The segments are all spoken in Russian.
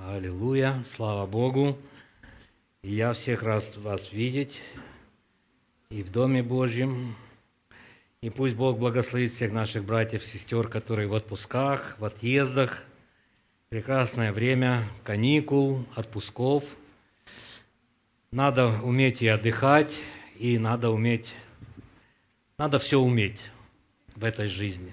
Аллилуйя, слава Богу. И я всех рад вас видеть и в Доме Божьем. И пусть Бог благословит всех наших братьев и сестер, которые в отпусках, в отъездах. Прекрасное время каникул, отпусков. Надо уметь и отдыхать, и надо все уметь в этой жизни.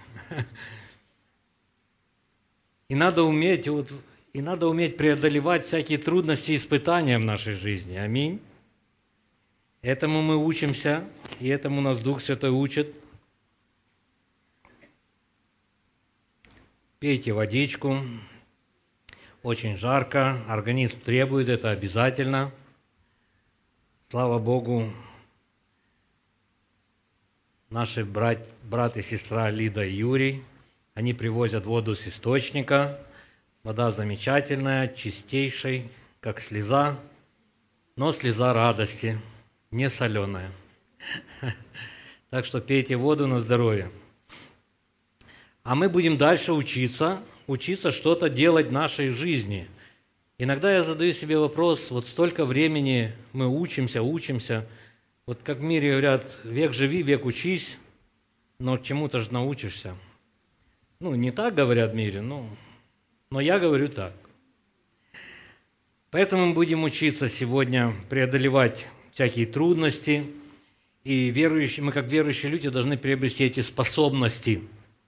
И надо уметь преодолевать всякие трудности и испытания в нашей жизни. Аминь. Этому мы учимся, и этому нас Дух Святой учит. Пейте водичку. Очень жарко, организм требует это обязательно. Слава Богу, наши брат и сестра Лида и Юрий, они привозят воду с источника. Вода замечательная, чистейшая, как слеза, но слеза радости, не соленая. Так что пейте воду на здоровье. А мы будем дальше учиться что-то делать в нашей жизни. Иногда я задаю себе вопрос, вот столько времени мы учимся, вот как в мире говорят, век живи, век учись, но чему-то же научишься. Не так говорят в мире, но я говорю так. Поэтому мы будем учиться сегодня преодолевать всякие трудности, и мы, как верующие люди, должны приобрести эти способности.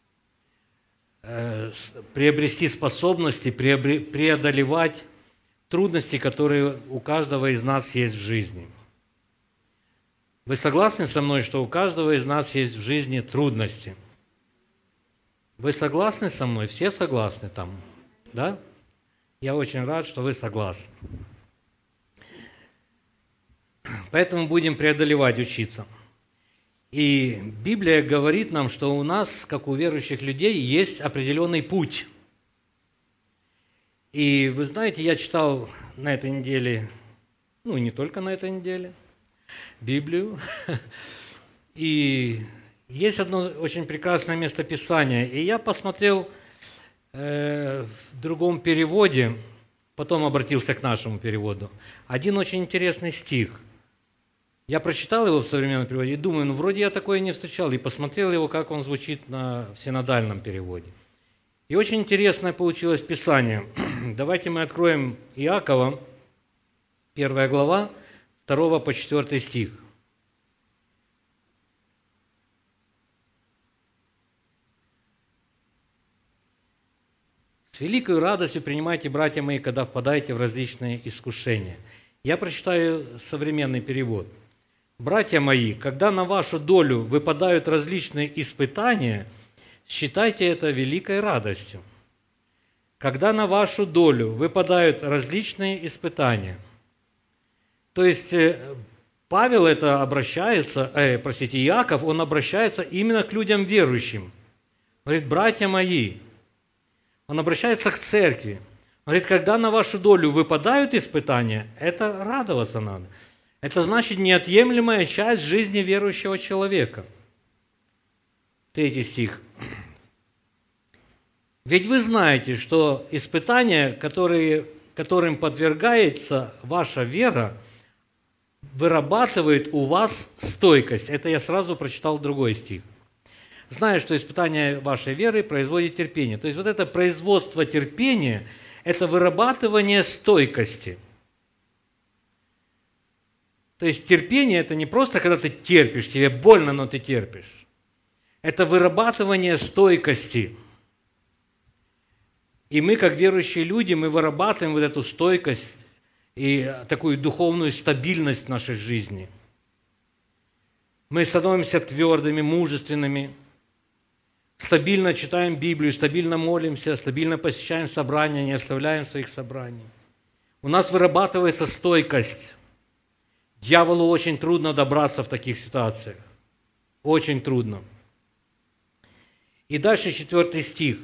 Преодолевать трудности, которые у каждого из нас есть в жизни. Вы согласны со мной, что у каждого из нас есть в жизни трудности? Вы согласны со мной? Все согласны там? Да? Я очень рад, что вы согласны. Поэтому будем преодолевать, учиться. И Библия говорит нам, что у нас, как у верующих людей, есть определенный путь. И вы знаете, я читал на этой неделе, не только на этой неделе, Библию. И есть одно очень прекрасное местописание. И я посмотрел в другом переводе, потом обратился к нашему переводу. Один очень интересный стих. Я прочитал его в современном переводе и думаю, вроде я такое не встречал. И посмотрел его, как он звучит в синодальном переводе. И очень интересное получилось Писание. Давайте мы откроем Иакова, 1 глава, 2 по 4 стих. «С великой радостью принимайте, братья мои, когда впадаете в различные искушения». Я прочитаю современный перевод. «Братья мои, когда на вашу долю выпадают различные испытания, считайте это великой радостью». Когда на вашу долю выпадают различные испытания. То есть Иаков, он обращается именно к людям верующим. Говорит, братья мои, он обращается к церкви. Он говорит, когда на вашу долю выпадают испытания, это радоваться надо. Это значит неотъемлемая часть жизни верующего человека. 3 стих. «Ведь вы знаете, что испытания, которым подвергается ваша вера, вырабатывает у вас стойкость». Это я сразу прочитал другой стих. «Зная, что испытание вашей веры производит терпение». То есть вот это производство терпения – это вырабатывание стойкости. То есть терпение – это не просто, когда ты терпишь, тебе больно, но ты терпишь. Это вырабатывание стойкости. И мы, как верующие люди, мы вырабатываем вот эту стойкость и такую духовную стабильность в нашей жизни. Мы становимся твердыми, мужественными, стабильно читаем Библию, стабильно молимся, стабильно посещаем собрания, не оставляем своих собраний. У нас вырабатывается стойкость. Дьяволу очень трудно добраться в таких ситуациях. Очень трудно. И дальше 4 стих.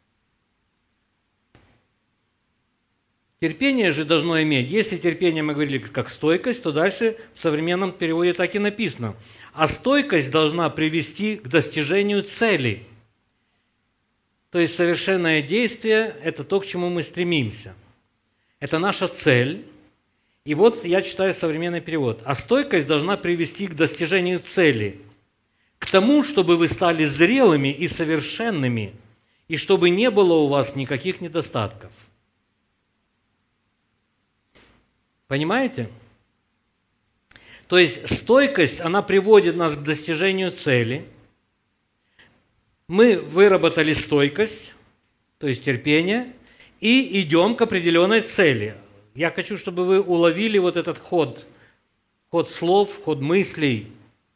Терпение же должно иметь. Если терпение, мы говорили, как стойкость, то дальше в современном переводе так и написано. А стойкость должна привести к достижению цели. То есть совершенное действие – это то, к чему мы стремимся. Это наша цель. И вот я читаю современный перевод. А стойкость должна привести к достижению цели, к тому, чтобы вы стали зрелыми и совершенными, и чтобы не было у вас никаких недостатков. Понимаете? То есть стойкость, она приводит нас к достижению цели. Мы выработали стойкость, то есть терпение, и идем к определенной цели. Я хочу, чтобы вы уловили вот этот ход слов, ход мыслей.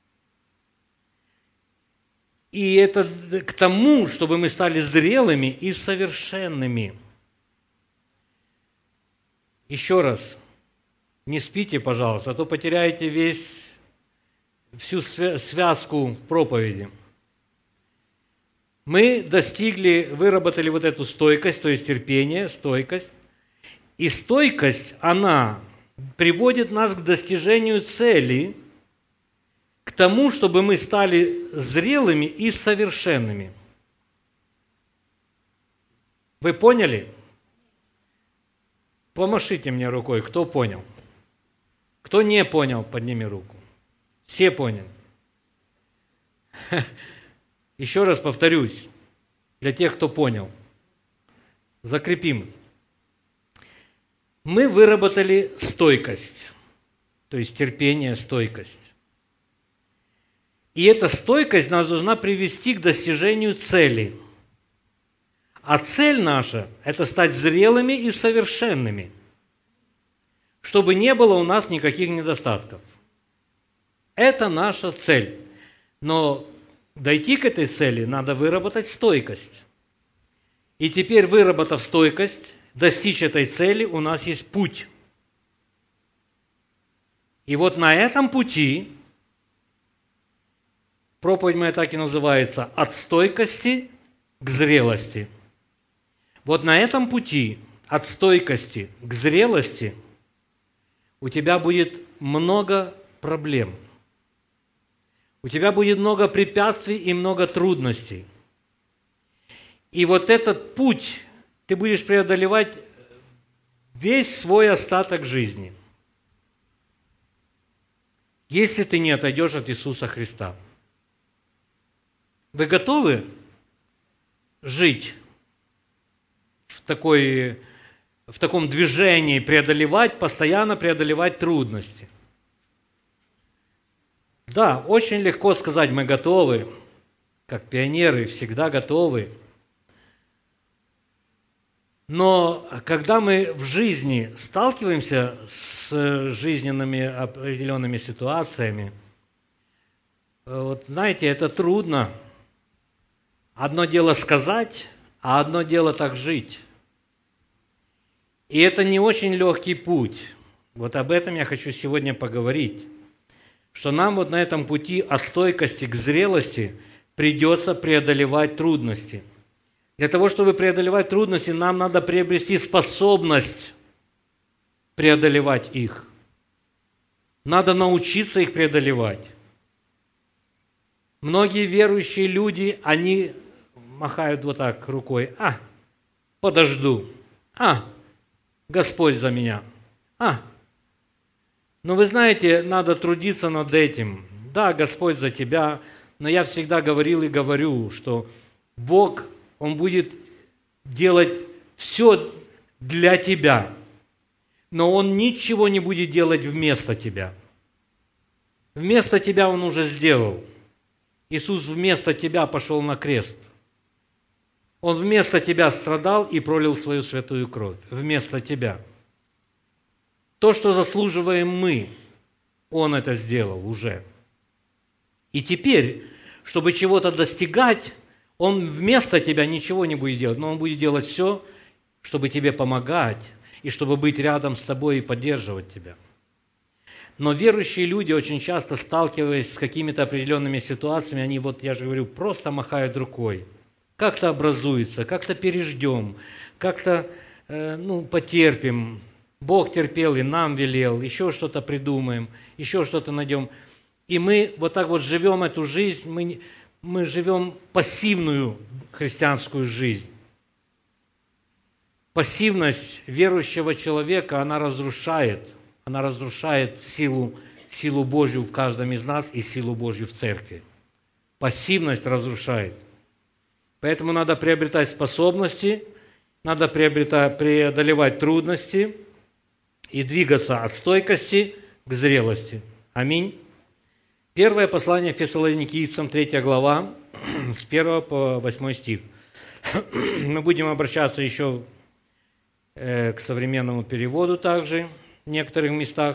И это к тому, чтобы мы стали зрелыми и совершенными. Еще раз, не спите, пожалуйста, а то потеряете всю связку в проповеди. Мы выработали вот эту стойкость, то есть терпение, стойкость. И стойкость, она приводит нас к достижению цели, к тому, чтобы мы стали зрелыми и совершенными. Вы поняли? Помашите мне рукой, кто понял. Кто не понял, подними руку. Все поняли. Еще раз повторюсь, для тех, кто понял. Закрепим. Мы выработали стойкость, то есть терпение, стойкость. И эта стойкость нас должна привести к достижению цели. А цель наша – это стать зрелыми и совершенными, чтобы не было у нас никаких недостатков. Это наша цель. Но дойти к этой цели надо выработать стойкость. И теперь, выработав стойкость, достичь этой цели, у нас есть путь. И вот на этом пути, проповедь моя так и называется, от стойкости к зрелости. Вот на этом пути, от стойкости к зрелости, у тебя будет много проблем. У тебя будет много препятствий и много трудностей. И вот этот путь ты будешь преодолевать весь свой остаток жизни, если ты не отойдешь от Иисуса Христа. Вы готовы жить в таком движении, постоянно преодолевать трудности? Да, очень легко сказать, мы готовы, как пионеры, всегда готовы. Но когда мы в жизни сталкиваемся с жизненными определенными ситуациями, вот знаете, это трудно. Одно дело сказать, а одно дело так жить. И это не очень легкий путь. Вот об этом я хочу сегодня поговорить. Что нам вот на этом пути от стойкости к зрелости придется преодолевать трудности. Для того, чтобы преодолевать трудности, нам надо приобрести способность преодолевать их. Надо научиться их преодолевать. Многие верующие люди, они махают вот так рукой. Подожду. Господь за меня. Но вы знаете, надо трудиться над этим. Да, Господь за тебя, но я всегда говорил и говорю, что Бог, Он будет делать все для тебя, но Он ничего не будет делать вместо тебя. Вместо тебя Он уже сделал. Иисус вместо тебя пошел на крест. Он вместо тебя страдал и пролил свою святую кровь. Вместо тебя. То, что заслуживаем мы, Он это сделал уже. И теперь, чтобы чего-то достигать, Он вместо тебя ничего не будет делать, но Он будет делать все, чтобы тебе помогать, и чтобы быть рядом с тобой и поддерживать тебя. Но верующие люди, очень часто сталкиваясь с какими-то определенными ситуациями, они, я же говорю, просто махают рукой. Как-то образуется, как-то переждем, как-то потерпим. Бог терпел и нам велел, еще что-то придумаем, еще что-то найдем. И мы вот так вот живем эту жизнь, мы живем пассивную христианскую жизнь. пассивность верующего человека, она разрушает силу Божью в каждом из нас и силу Божью в церкви. Пассивность разрушает. Поэтому надо приобретать способности, надо преодолевать трудности и двигаться от стойкости к зрелости. Аминь. Первое послание Фессалоникийцам, 3 глава, с 1 по 8 стих. Мы будем обращаться еще к современному переводу также в некоторых местах.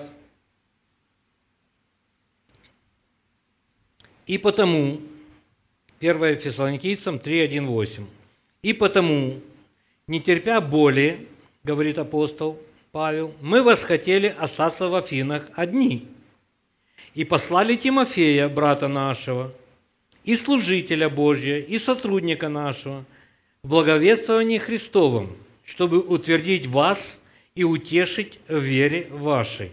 И потому, 1 Фессалоникийцам 3:1-8. И потому, не терпя боли, говорит апостол Павел, мы восхотели остаться в Афинах одни. И послали Тимофея, брата нашего, и служителя Божия, и сотрудника нашего, в благовествовании Христовом, чтобы утвердить вас и утешить в вере вашей.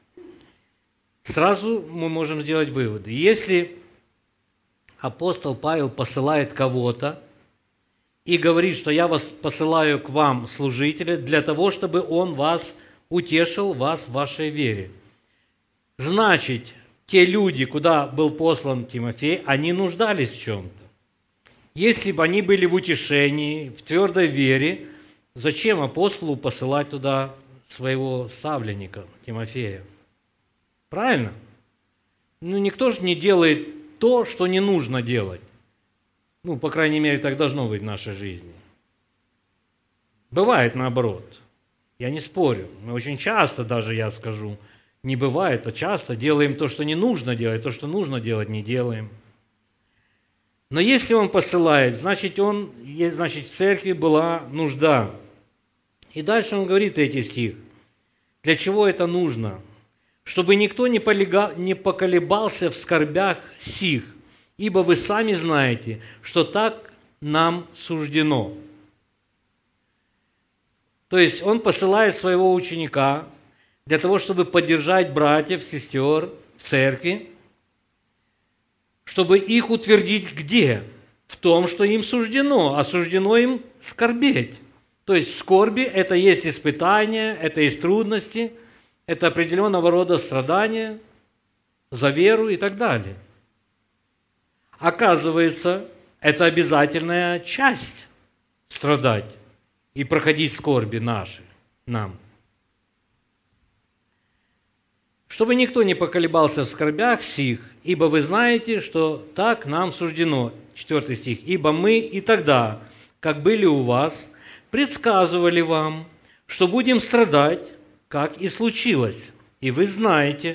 Сразу мы можем сделать выводы. Если апостол Павел посылает кого-то и говорит, что я вас посылаю к вам, служителя, для того, чтобы он вас утешил, вас в вашей вере. Значит, те люди, куда был послан Тимофей, они нуждались в чем-то. Если бы они были в утешении, в твердой вере, зачем апостолу посылать туда своего ставленника Тимофея? Правильно? Никто же не делает то, что не нужно делать. По крайней мере, так должно быть в нашей жизни. Бывает наоборот. Я не спорю. Мы очень часто, даже я скажу, не бывает, а часто делаем то, что не нужно делать, то, что нужно делать, не делаем. Но если он посылает, значит, в церкви была нужда. И дальше он говорит, 3 стих. Для чего это нужно? Чтобы никто не поколебался в скорбях сих, ибо вы сами знаете, что так нам суждено. То есть он посылает своего ученика для того, чтобы поддержать братьев, сестер в церкви, чтобы их утвердить где? В том, что им суждено, а суждено им скорбеть. То есть скорби – это есть испытания, это есть трудности, это определенного рода страдания за веру и так далее. Оказывается, это обязательная часть страдать и проходить скорби наши, нам. Чтобы никто не поколебался в скорбях сих, ибо вы знаете, что так нам суждено. 4 стих. Ибо мы и тогда, как были у вас, предсказывали вам, что будем страдать, как и случилось, и вы знаете.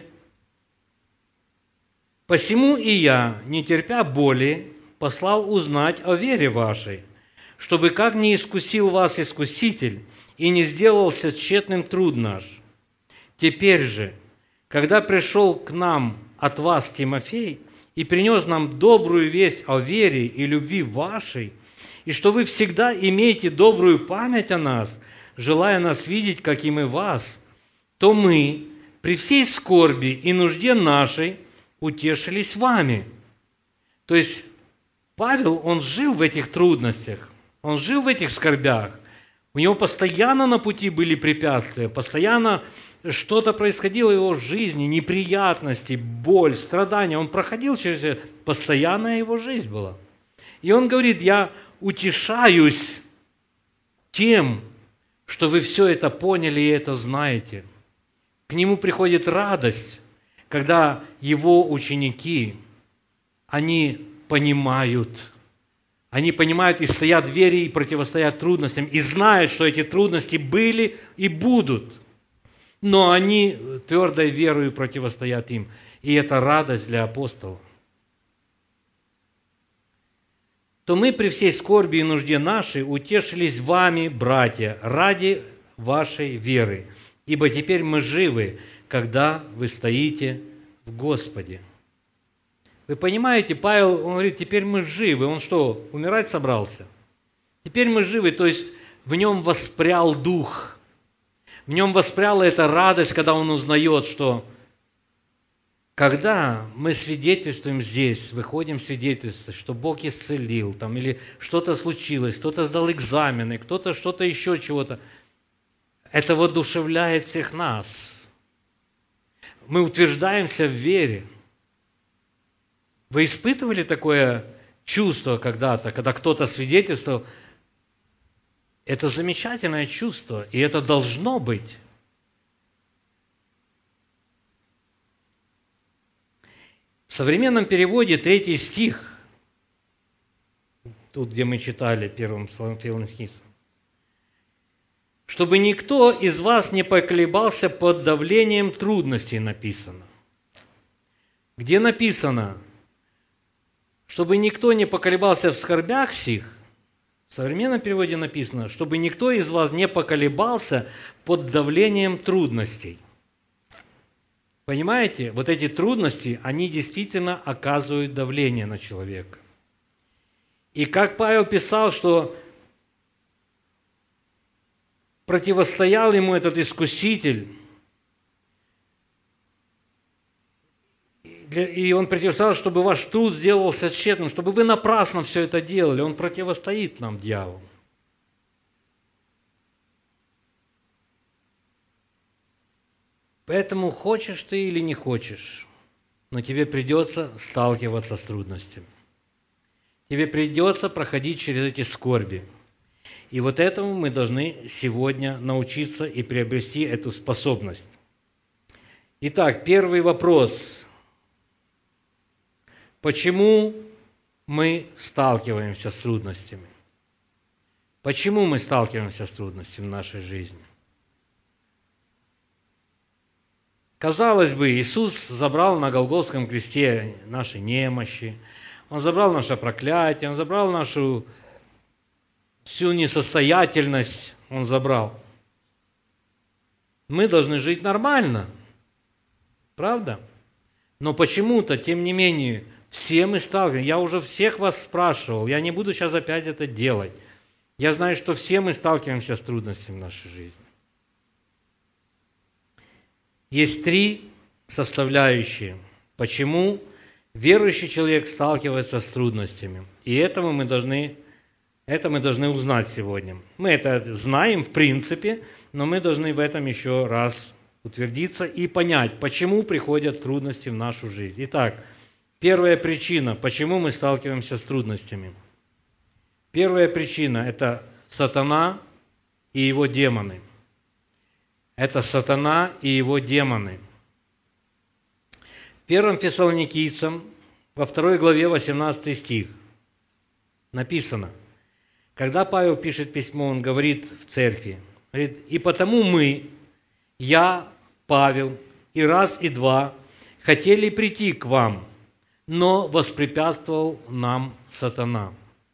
Посему и я, не терпя боли, послал узнать о вере вашей, чтобы как не искусил вас искуситель и не сделался тщетным труд наш. Теперь же, когда пришел к нам от вас Тимофей и принес нам добрую весть о вере и любви вашей, и что вы всегда имеете добрую память о нас, желая нас видеть, как и мы вас, то мы при всей скорби и нужде нашей утешились вами. То есть Павел, он жил в этих трудностях, он жил в этих скорбях. У него постоянно на пути были препятствия, постоянно что-то происходило в его жизни, неприятности, боль, страдания. Он проходил через это, постоянная его жизнь была. И он говорит, я утешаюсь тем, что вы все это поняли и это знаете. К нему приходит радость, когда его ученики, они понимают и стоят в вере, и противостоят трудностям, и знают, что эти трудности были и будут. Но они твердой верою противостоят им. И это радость для апостолов. То мы при всей скорби и нужде нашей утешились вами, братья, ради вашей веры. Ибо теперь мы живы, когда вы стоите в Господе. Вы понимаете, Павел, он говорит, теперь мы живы. Он что, умирать собрался? Теперь мы живы, то есть в нем воспрял дух. В нем воспряла эта радость, когда он узнает, что когда мы свидетельствуем здесь, выходим свидетельствовать, что Бог исцелил, или что-то случилось, кто-то сдал экзамены, кто-то что-то еще чего-то, это воодушевляет всех нас. Мы утверждаемся в вере. Вы испытывали такое чувство когда-то, когда кто-то свидетельствовал? Это замечательное чувство, и это должно быть. В современном переводе 3 стих, тут, где мы читали первым Фессалоникийцам, чтобы никто из вас не поколебался под давлением трудностей, написано. Где написано, чтобы никто не поколебался в скорбях сих, в современном переводе написано, чтобы никто из вас не поколебался под давлением трудностей. Понимаете, вот эти трудности, они действительно оказывают давление на человека. И как Павел писал, что противостоял ему этот искуситель, и он противостоял, чтобы ваш труд сделался тщетным, чтобы вы напрасно все это делали. Он противостоит нам, дьяволу. Поэтому хочешь ты или не хочешь, но тебе придется сталкиваться с трудностями. Тебе придется проходить через эти скорби. И вот этому мы должны сегодня научиться и приобрести эту способность. Итак, первый вопрос. Почему мы сталкиваемся с трудностями? Почему мы сталкиваемся с трудностями в нашей жизни? Казалось бы, Иисус забрал на Голгофском кресте наши немощи, Он забрал наше проклятие, Он забрал нашу всю несостоятельность, Он забрал. Мы должны жить нормально, правда? Но почему-то, тем не менее, все мы сталкиваемся. Я уже всех вас спрашивал, я не буду сейчас опять это делать. Я знаю, что все мы сталкиваемся с трудностями в нашей жизни. Есть 3 составляющие, почему верующий человек сталкивается с трудностями. И это мы должны узнать сегодня. Мы это знаем в принципе, но мы должны в этом еще раз утвердиться и понять, почему приходят трудности в нашу жизнь. Итак, первая причина, почему мы сталкиваемся с трудностями. Первая причина – это сатана и его демоны. Это сатана и его демоны. В 1 Фессалоникийцам, во 2 главе, 18 стих, написано, когда Павел пишет письмо, он говорит в церкви, говорит, «И потому мы, я, Павел, и раз, и два, хотели прийти к вам, но воспрепятствовал нам сатана».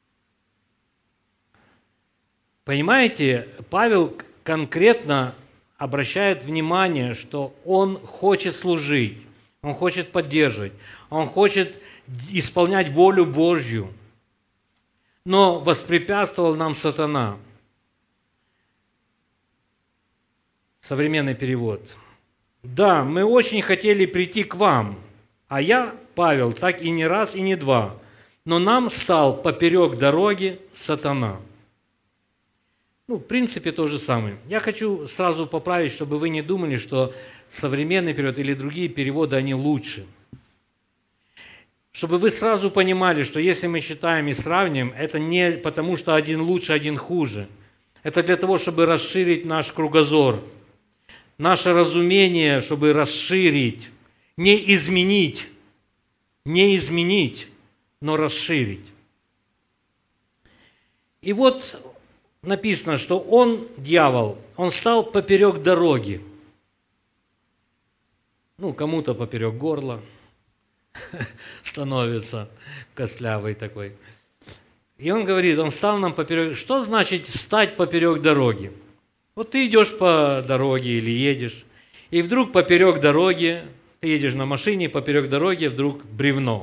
Понимаете, Павел конкретно обращает внимание, что он хочет служить, он хочет поддерживать, он хочет исполнять волю Божью, но воспрепятствовал нам сатана. Современный перевод. Да, мы очень хотели прийти к вам, а я, Павел, так и не раз, и не два, но нам стал поперек дороги сатана. В принципе, то же самое. Я хочу сразу поправить, чтобы вы не думали, что современный перевод или другие переводы, они лучше. Чтобы вы сразу понимали, что если мы считаем и сравниваем, это не потому, что один лучше, один хуже. Это для того, чтобы расширить наш кругозор, наше разумение, чтобы расширить, не изменить, но расширить. И вот написано, что он, дьявол, он стал поперек дороги. Кому-то поперек горла становится костлявый такой. И он говорит, он стал нам поперек. Что значит стать поперек дороги? Вот ты идешь по дороге или едешь, и вдруг поперек дороги, ты едешь на машине, поперек дороги вдруг бревно.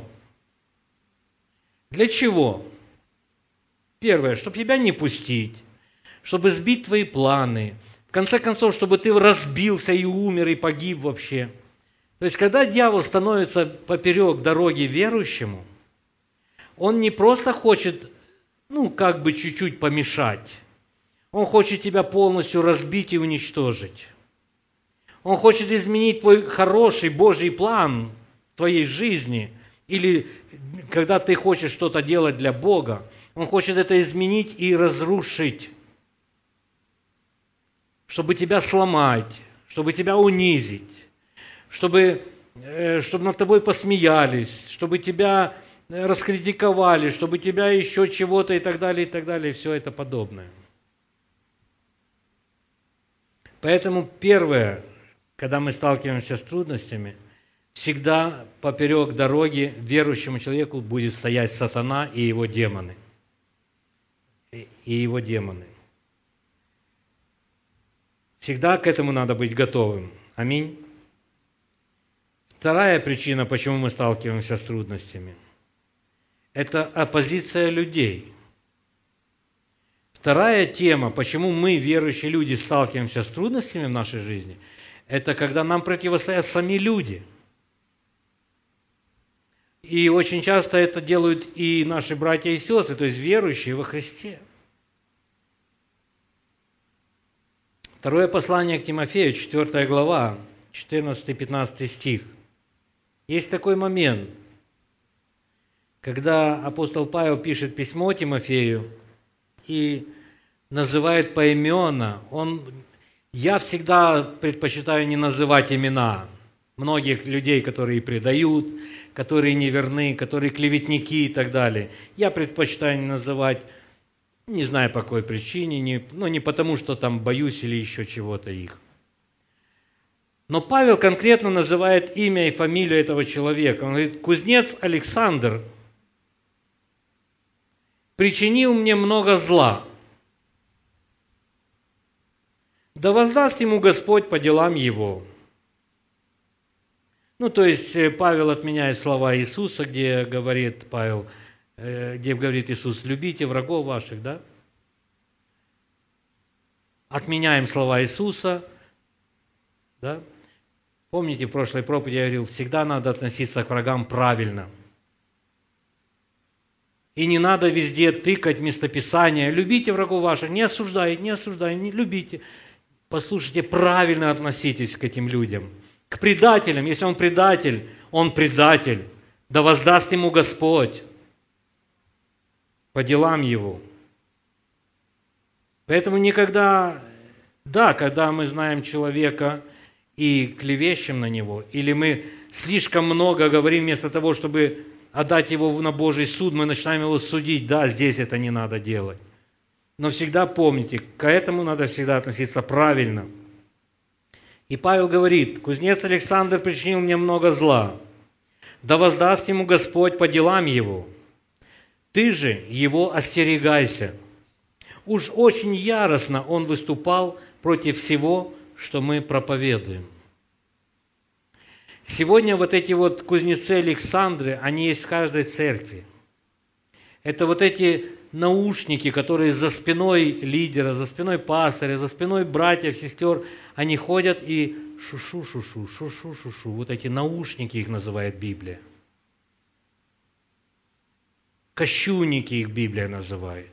Для чего? Первое, чтобы тебя не пустить, чтобы сбить твои планы, в конце концов, чтобы ты разбился и умер, и погиб вообще. То есть, когда дьявол становится поперек дороги верующему, он не просто хочет, чуть-чуть помешать, Он хочет тебя полностью разбить и уничтожить. Он хочет изменить твой хороший Божий план в твоей жизни. Или когда ты хочешь что-то делать для Бога, Он хочет это изменить и разрушить, чтобы тебя сломать, чтобы тебя унизить, чтобы над тобой посмеялись, чтобы тебя раскритиковали, чтобы тебя еще чего-то и так далее, и все это подобное. Поэтому первое, когда мы сталкиваемся с трудностями, всегда поперек дороги верующему человеку будет стоять сатана и его демоны. Всегда к этому надо быть готовым. Аминь. Вторая причина, почему мы сталкиваемся с трудностями, это оппозиция людей. Вторая тема, почему мы, верующие люди, сталкиваемся с трудностями в нашей жизни, это когда нам противостоят сами люди. И очень часто это делают и наши братья и сестры, то есть верующие во Христе. Второе послание к Тимофею, 4 глава, 14-15 стих. Есть такой момент, когда апостол Павел пишет письмо Тимофею и называет поименно. Я всегда предпочитаю не называть имена многих людей, которые предают, которые неверны, которые клеветники и так далее. Я предпочитаю не называть, не знаю по какой причине, не потому, что там боюсь или еще чего-то их. Но Павел конкретно называет имя и фамилию этого человека. Он говорит: кузнец Александр причинил мне много зла. Да воздаст ему Господь по делам его. То есть Павел отменяет слова Иисуса, где говорит Иисус: любите врагов ваших, да? Отменяем слова Иисуса, да? Помните, в прошлой проповеди я говорил, всегда надо относиться к врагам правильно. И не надо везде тыкать местописания. Любите врагов ваших, не осуждайте, не любите. Послушайте, правильно относитесь к этим людям. К предателям, если он предатель, да воздаст ему Господь по делам его. Поэтому никогда, когда мы знаем человека и клевещем на него, или мы слишком много говорим вместо того, чтобы отдать его на Божий суд, мы начинаем его судить. Да, здесь это не надо делать. Но всегда помните, к этому надо всегда относиться правильно. И Павел говорит: кузнец Александр причинил мне много зла. Да воздаст ему Господь по делам его. Ты же его остерегайся. Уж очень яростно он выступал против всего, что мы проповедуем. Сегодня вот эти вот кузнецы Александры, они есть в каждой церкви. Это вот эти наушники, которые за спиной лидера, за спиной пастыря, за спиной братьев, сестер, они ходят и шу-шу-шу-шу, шу-шу-шу-шу. Вот эти наушники их называет Библия. Кощунники их Библия называет.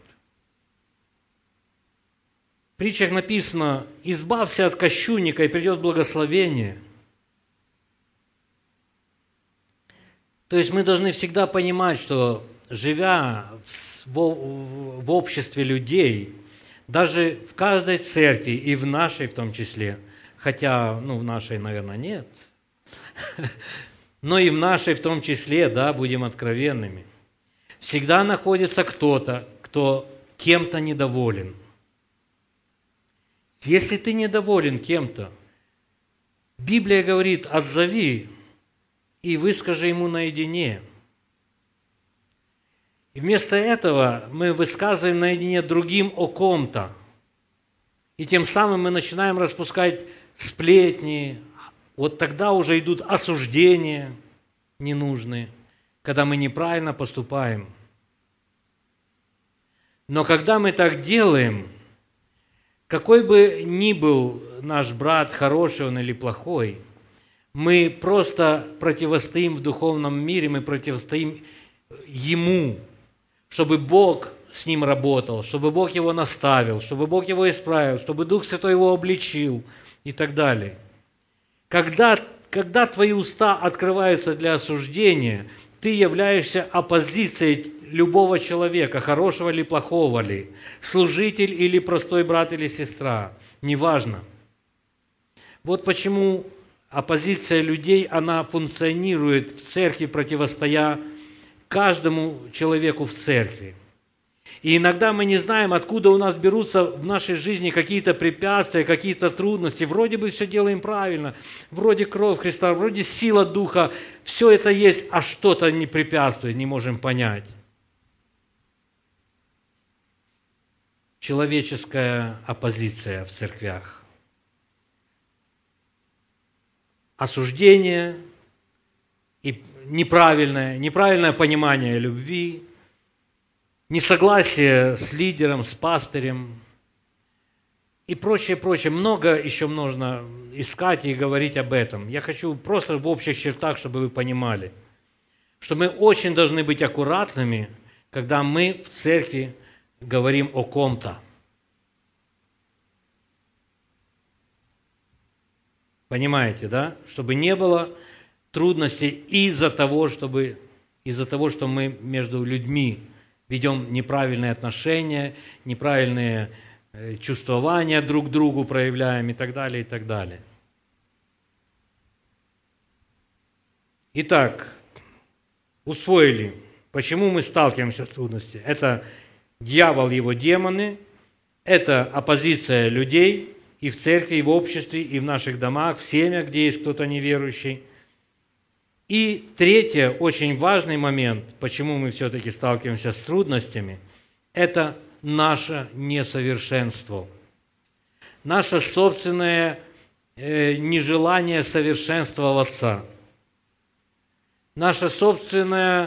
В притчах написано: избавься от кощунника, и придет благословение. То есть мы должны всегда понимать, что, живя в обществе людей, даже в каждой церкви, и в нашей в том числе, хотя, в нашей, наверное, нет, но и в нашей в том числе, да, будем откровенными, всегда находится кто-то, кто кем-то недоволен. Если ты недоволен кем-то, Библия говорит: отзови и выскажи ему наедине. И вместо этого мы высказываем наедине другим о ком-то. И тем самым мы начинаем распускать сплетни. Вот тогда уже идут осуждения ненужные, когда мы неправильно поступаем. Но когда мы так делаем, какой бы ни был наш брат, хороший он или плохой, мы просто противостоим в духовном мире, мы противостоим ему, чтобы Бог с ним работал, чтобы Бог его наставил, чтобы Бог его исправил, чтобы Дух Святой его обличил и так далее. Когда твои уста открываются для осуждения, ты являешься оппозицией любого человека, хорошего или плохого ли, служитель или простой брат или сестра, неважно. Вот почему оппозиция людей, она функционирует в церкви, противостоя каждому человеку в церкви. И иногда мы не знаем, откуда у нас берутся в нашей жизни какие-то препятствия, какие-то трудности. Вроде бы все делаем правильно, вроде кровь Христа, вроде сила Духа, все это есть, а что-то не препятствует, не можем понять. Человеческая оппозиция в церквях. Осуждение и неправильное понимание любви, несогласие с лидером, с пастырем и прочее, прочее. Много еще можно искать и говорить об этом. Я хочу просто в общих чертах, чтобы вы понимали, что мы очень должны быть аккуратными, когда мы в церкви говорим о ком-то. Понимаете, да? Чтобы не было трудностей из-за того, что мы между людьми ведем неправильные отношения, неправильные чувствования друг к другу проявляем и так далее, и так далее. Итак, усвоили, почему мы сталкиваемся с трудностями. Это дьявол, его демоны, это оппозиция людей и в церкви, и в обществе, и в наших домах, в семьях, где есть кто-то неверующий. И третий, очень важный момент, почему мы все-таки сталкиваемся с трудностями, это наше несовершенство. Наше собственное нежелание совершенствоваться. Наша собственная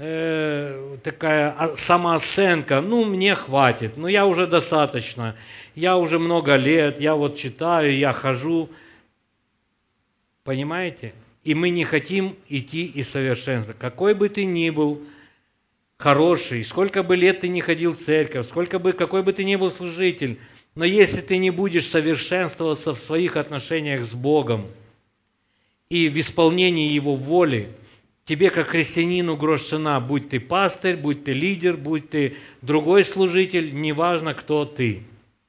такая самооценка, мне хватит, я уже достаточно, я уже много лет, я вот читаю, я хожу. Понимаете? И мы не хотим идти и совершенствоваться. Какой бы ты ни был хороший, сколько бы лет ты ни ходил в церковь, какой бы ты ни был служитель, но если ты не будешь совершенствоваться в своих отношениях с Богом и в исполнении Его воли, тебе, как христианину, грош цена, будь ты пастырь, будь ты лидер, будь ты другой служитель, неважно, кто ты.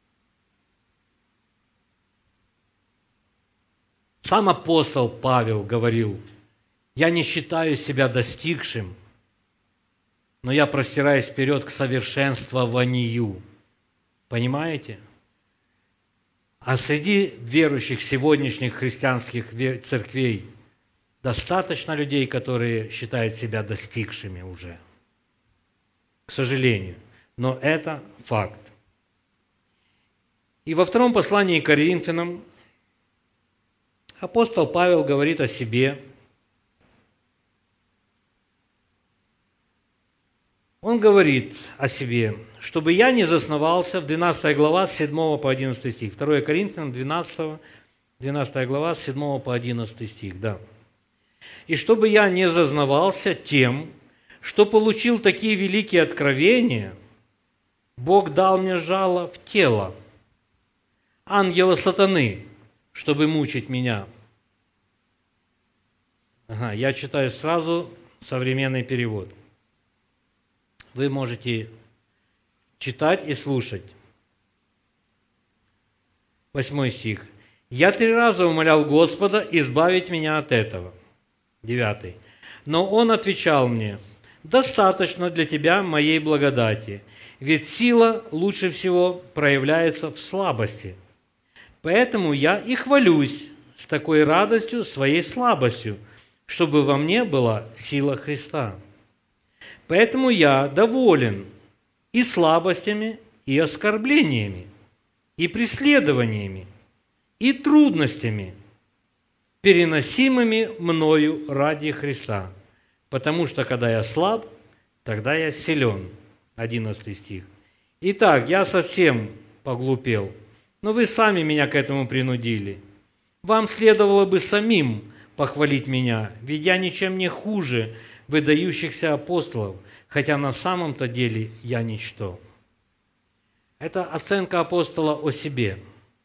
Сам апостол Павел говорил: «Я не считаю себя достигшим, но я простираюсь вперед к совершенствованию». Понимаете? А среди верующих сегодняшних христианских церквей достаточно людей, которые считают себя достигшими уже. К сожалению. Но это факт. И во втором послании к Коринфянам апостол Павел говорит о себе. Он говорит о себе, чтобы я не засновался, в 12 глава, с 7 по 11 стих. 2 Коринфянам, 12 глава, с 7 по 11 стих, да. «И чтобы я не зазнавался тем, что получил такие великие откровения, Бог дал мне жало в тело, ангела сатаны, чтобы мучить меня». Я читаю сразу современный перевод. Вы можете читать и слушать. 8 стих. «Я 3 раза умолял Господа избавить меня от этого». 9. «Но Он отвечал мне: достаточно для тебя моей благодати, ведь сила лучше всего проявляется в слабости. Поэтому я и хвалюсь с такой радостью своей слабостью, чтобы во мне была сила Христа. Поэтому я доволен и слабостями, и оскорблениями, и преследованиями, и трудностями, переносимыми мною ради Христа. Потому что, когда я слаб, тогда я силен». 11 стих. «Итак, я совсем поглупел, но вы сами меня к этому принудили. Вам следовало бы самим похвалить меня, ведь я ничем не хуже выдающихся апостолов, хотя на самом-то деле я ничто». Это оценка апостола о себе.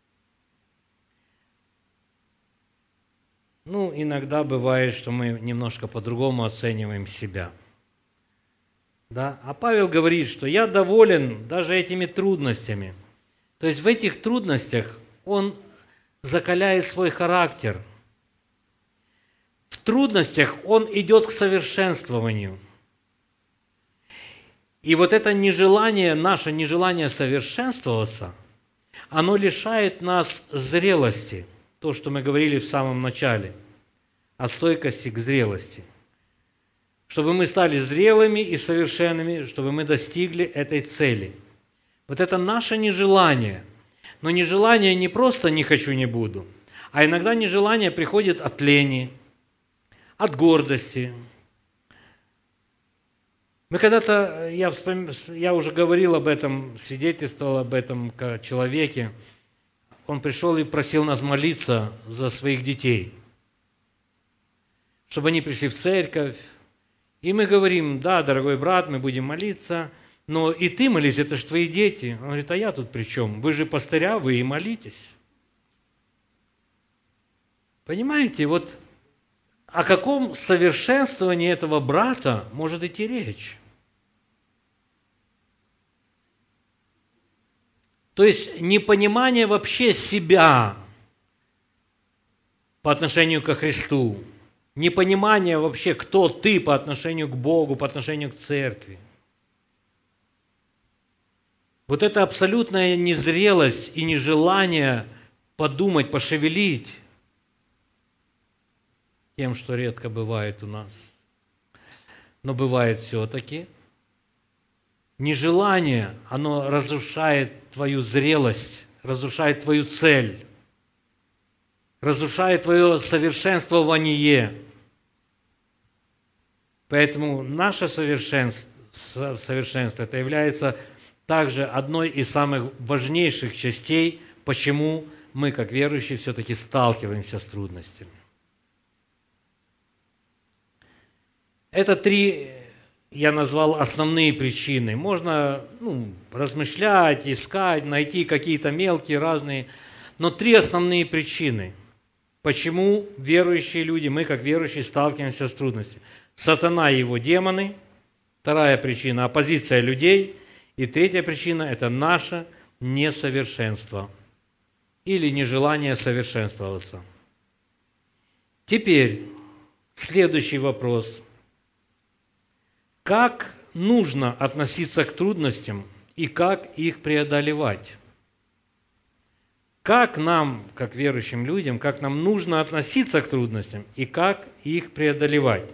Иногда бывает, что мы немножко по-другому оцениваем себя. Да? А Павел говорит, что я доволен даже этими трудностями. То есть в этих трудностях он закаляет свой характер. В трудностях он идет к совершенствованию. И вот это нежелание, наше нежелание совершенствоваться, оно лишает нас зрелости. То, что мы говорили в самом начале, от стойкости к зрелости. Чтобы мы стали зрелыми и совершенными, чтобы мы достигли этой цели. Вот это наше нежелание. Но нежелание не просто «не хочу, не буду», а иногда нежелание приходит от лени, от гордости. Мы когда-то, я уже говорил об этом, свидетельствовал об этом человеке. Он пришел и просил нас молиться за своих детей, чтобы они пришли в церковь. И мы говорим: да, дорогой брат, мы будем молиться, но и ты молись, это же твои дети. Он говорит: а я тут при чем? Вы же пастыря, вы и молитесь. Понимаете, вот о каком совершенствовании этого брата может идти речь? То есть непонимание вообще себя по отношению ко Христу, непонимание вообще, кто ты по отношению к Богу, по отношению к церкви. Вот это абсолютная незрелость и нежелание подумать, пошевелить тем, что редко бывает у нас. Но бывает все-таки. Нежелание, оно разрушает твою зрелость, разрушает твою цель, разрушает твое совершенствование. Поэтому наше совершенство это является также одной из самых важнейших частей, почему мы, как верующие, все-таки сталкиваемся с трудностями. Это 3, я назвал, основные причины. Можно размышлять, искать, найти какие-то мелкие, разные, но 3 основные причины, почему верующие люди, мы, как верующие, сталкиваемся с трудностями. Сатана и его демоны. 2 причина – оппозиция людей. И 3 причина – это наше несовершенство или нежелание совершенствоваться. Теперь следующий вопрос. Как нужно относиться к трудностям и как их преодолевать? Как нам, как верующим людям, как нам нужно относиться к трудностям и как их преодолевать?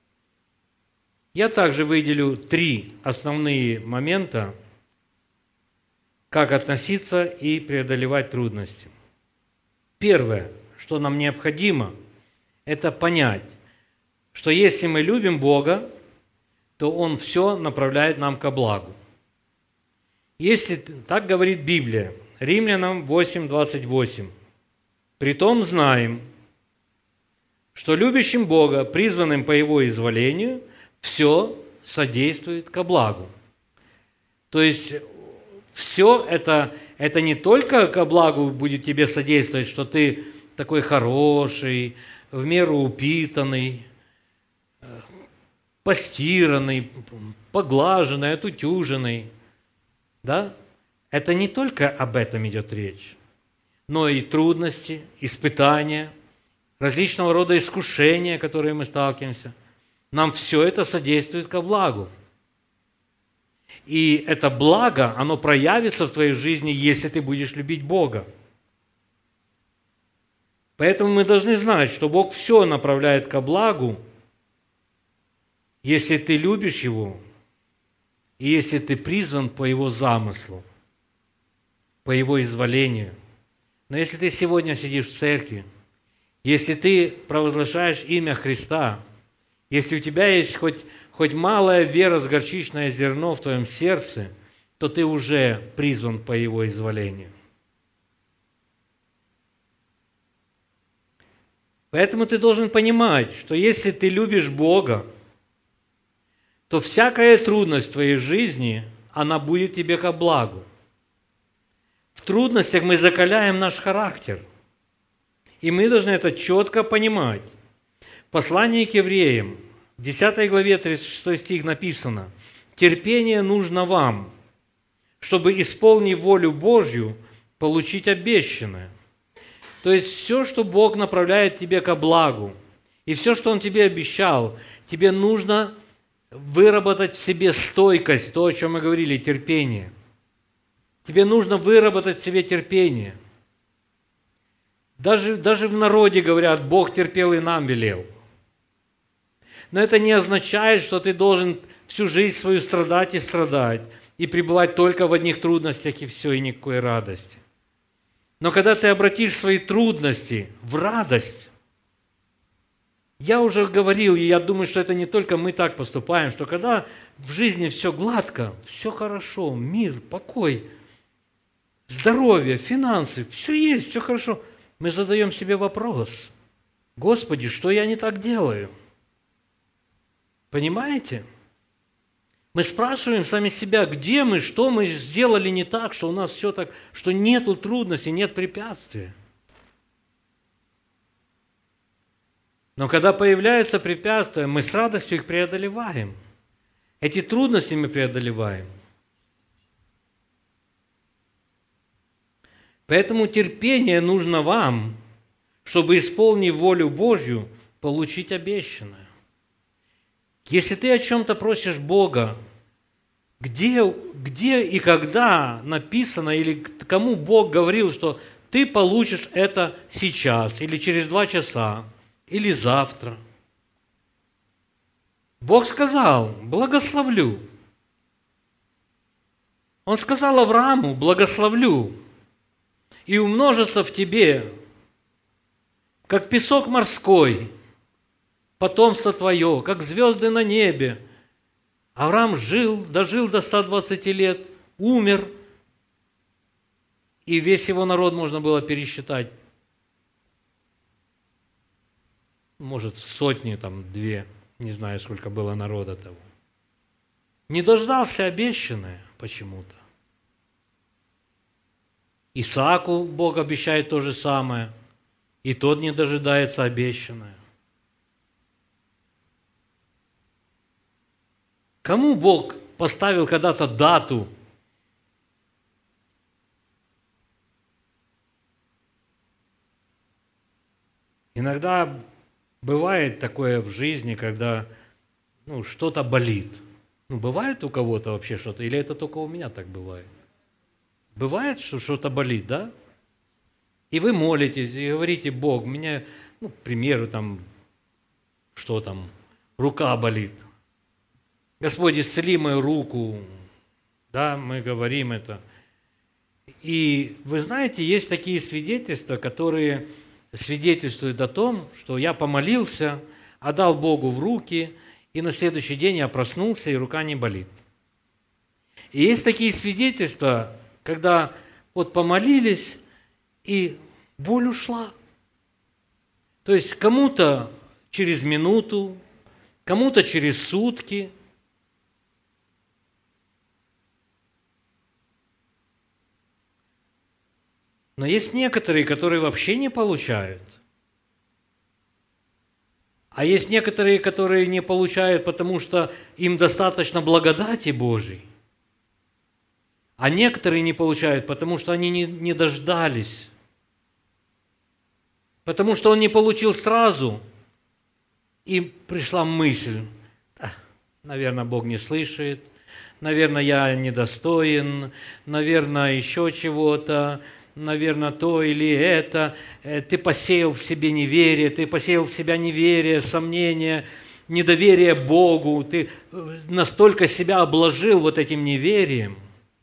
Я также выделю 3 основные момента, как относиться и преодолевать трудности. Первое, что нам необходимо, это понять, что если мы любим Бога, то Он все направляет нам ко благу. Если так говорит Библия, Римлянам 8:28. «Притом знаем, что любящим Бога, призванным по Его изволению, все содействует ко благу». То есть все это не только ко благу будет тебе содействовать, что ты такой хороший, в меру упитанный, постиранный, поглаженный, отутюженный. Да? Это не только об этом идет речь, но и трудности, испытания, различного рода искушения, которые мы сталкиваемся. Нам все это содействует ко благу. И это благо, оно проявится в твоей жизни, если ты будешь любить Бога. Поэтому мы должны знать, что Бог все направляет ко благу, если ты любишь Его, и если ты призван по Его замыслу, по Его изволению. Но если ты сегодня сидишь в церкви, если ты провозглашаешь имя Христа, если у тебя есть хоть малая вера с горчичное зерно в твоем сердце, то ты уже призван по Его изволению. Поэтому ты должен понимать, что если ты любишь Бога, то всякая трудность в твоей жизни, она будет тебе ко благу. трудностях мы закаляем наш характер. И мы должны это четко понимать. В послании к евреям, в 10 главе 36 стих написано: «Терпение нужно вам, чтобы, исполнив волю Божью, получить обещанное». То есть все, что Бог направляет тебе ко благу, и все, что Он тебе обещал, тебе нужно выработать в себе стойкость, то, о чем мы говорили, терпение. Тебе нужно выработать в себе терпение. Даже в народе говорят: Бог терпел и нам велел. Но это не означает, что ты должен всю жизнь свою страдать и пребывать только в одних трудностях, и все, и никакой радости. Но когда ты обратишь свои трудности в радость, я уже говорил, и я думаю, что это не только мы так поступаем, что когда в жизни все гладко, все хорошо, мир, покой, здоровье, финансы, все есть, все хорошо, мы задаем себе вопрос: Господи, что я не так делаю? Понимаете? Мы спрашиваем сами себя, где мы, что мы сделали не так, что у нас все так, что нету трудностей, нет препятствий. Но когда появляются препятствия, мы с радостью их преодолеваем. Эти трудности мы преодолеваем. Поэтому терпение нужно вам, чтобы, исполнив волю Божью, получить обещанное. Если ты о чем-то просишь Бога, где и когда написано, или кому Бог говорил, что ты получишь это сейчас, или через 2 часа, или завтра? Бог сказал: благословлю. Он сказал Аврааму: благословлю, и умножится в тебе, как песок морской, потомство твое, как звезды на небе. Авраам дожил до 120 лет, умер, и весь его народ можно было пересчитать, может, в сотни, 2, не знаю, сколько было народа того. Не дождался обещанное почему-то. Исааку Бог обещает то же самое, и тот не дожидается обещанное. Кому Бог поставил когда-то дату? Иногда бывает такое в жизни, когда что-то болит. Бывает у кого-то вообще что-то, или это только у меня так бывает? Бывает, что что-то болит, да? И вы молитесь, и говорите: Бог, меня, к примеру, рука болит. Господь, исцели мою руку. Да, мы говорим это. И вы знаете, есть такие свидетельства, которые свидетельствуют о том, что я помолился, отдал Богу в руки, и на следующий день я проснулся, и рука не болит. И есть такие свидетельства, когда помолились, и боль ушла. То есть кому-то через минуту, кому-то через сутки. Но есть некоторые, которые вообще не получают. А есть некоторые, которые не получают, потому что им достаточно благодати Божией. А некоторые не получают, потому что они не дождались. Потому что он не получил сразу. И пришла мысль: наверное, Бог не слышит, наверное, я недостоин, наверное, еще чего-то, наверное, то или это. Ты посеял в себе неверие, ты посеял в себя неверие, сомнение, недоверие Богу. Ты настолько себя обложил этим неверием.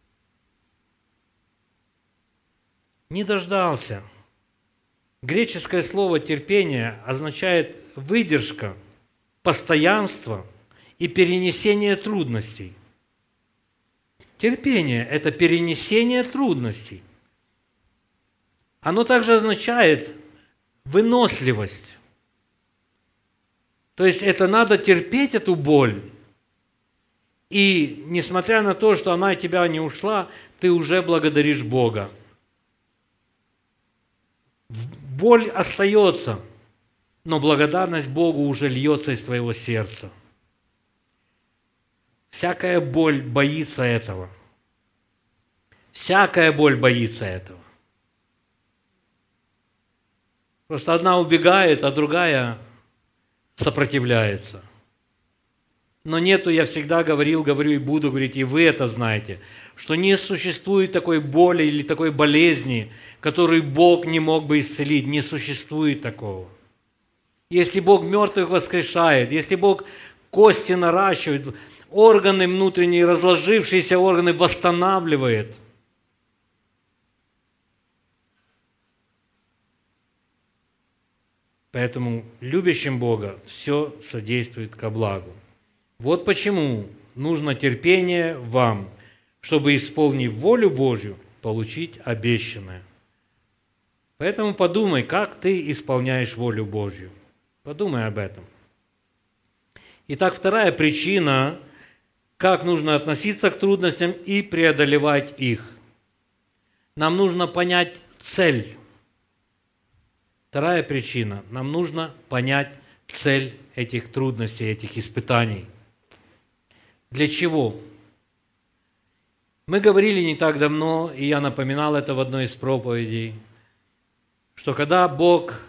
Не дождался. Греческое слово терпение означает выдержка, постоянство и перенесение трудностей. Терпение – это перенесение трудностей. Оно также означает выносливость. То есть это надо терпеть эту боль. И несмотря на то, что она от тебя не ушла, ты уже благодаришь Бога. Боль остается, но благодарность Богу уже льется из твоего сердца. Всякая боль боится этого. Всякая боль боится этого. Просто одна убегает, а другая сопротивляется. Но нету, я всегда говорил, говорю и буду говорить, и вы это знаете, что не существует такой боли или такой болезни, которую Бог не мог бы исцелить. Не существует такого. Если Бог мертвых воскрешает, если Бог кости наращивает, органы внутренние, разложившиеся органы восстанавливает. Поэтому любящим Бога все содействует ко благу. Вот почему нужно терпение вам, чтобы, исполнив волю Божью, получить обещанное. Поэтому подумай, как ты исполняешь волю Божью. Подумай об этом. Итак, вторая причина, как нужно относиться к трудностям и преодолевать их. Нам нужно понять цель. Вторая причина. Нам нужно понять цель этих трудностей, этих испытаний. Для чего? Мы говорили не так давно, и я напоминал это в одной из проповедей, что когда Бог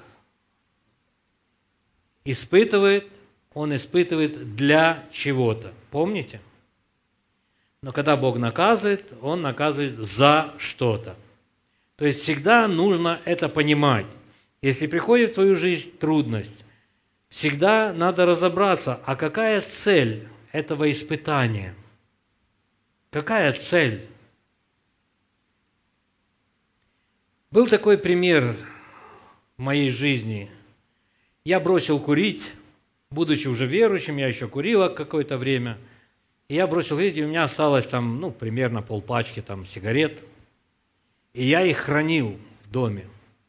испытывает, Он испытывает для чего-то. Помните? Но когда Бог наказывает, Он наказывает за что-то. То есть всегда нужно это понимать. Если приходит в твою жизнь трудность, всегда надо разобраться, а какая цель этого испытания? Какая цель? Был такой пример в моей жизни. Я бросил курить, будучи уже верующим, я еще курила какое-то время. И я бросил курить, и у меня осталось там, примерно полпачки сигарет. И я их хранил в доме.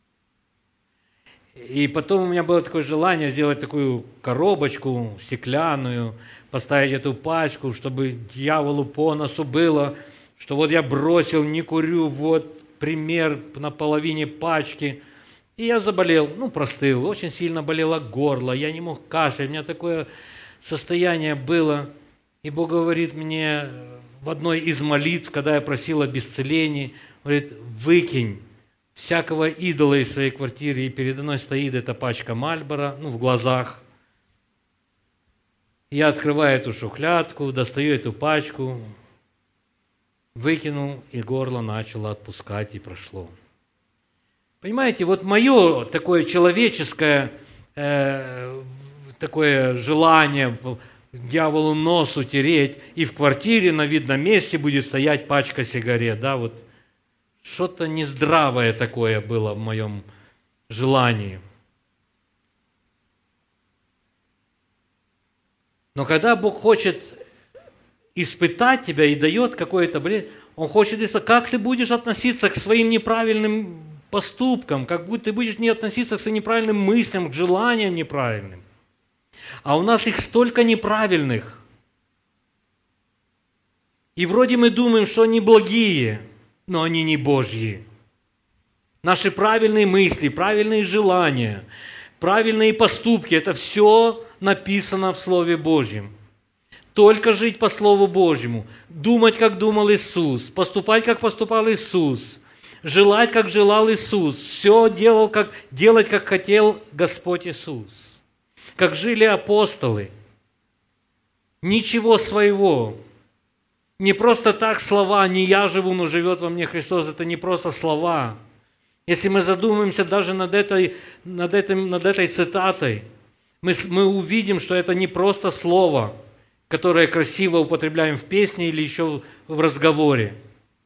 И потом у меня было такое желание сделать такую коробочку стеклянную, поставить эту пачку, чтобы дьяволу по носу было, что вот я бросил, не курю, вот пример на половине пачки. И я заболел, простыл, очень сильно болело горло, я не мог кашлять, у меня такое состояние было. И Бог говорит мне в одной из молитв, когда я просил об исцелении, говорит, выкинь всякого идола из своей квартиры, и передо мной стоит эта пачка Мальборо, в глазах. Я открываю эту шухлядку, достаю эту пачку, выкинул, и горло начало отпускать, и прошло. Понимаете, вот мое такое человеческое такое желание дьяволу нос утереть, и в квартире на видном месте будет стоять пачка сигарет, вот что-то нездравое такое было в моем желании. Но когда Бог хочет испытать тебя и дает какое-то болезнь, Он хочет испытать, как ты будешь относиться к своим неправильным поступкам, как будто ты будешь не относиться к своим неправильным мыслям, к желаниям неправильным. А у нас их столько неправильных. И вроде мы думаем, что они благие, но они не Божьи. Наши правильные мысли, правильные желания, правильные поступки – это все написано в Слове Божьем. Только жить по Слову Божьему, думать, как думал Иисус, поступать, как поступал Иисус, желать, как желал Иисус, все делать, как хотел Господь Иисус, как жили апостолы. Ничего своего. Не просто так слова, не я живу, но живет во мне Христос, это не просто слова. Если мы задумаемся даже над этой цитатой, мы увидим, что это не просто слово, которое красиво употребляем в песне или еще в разговоре.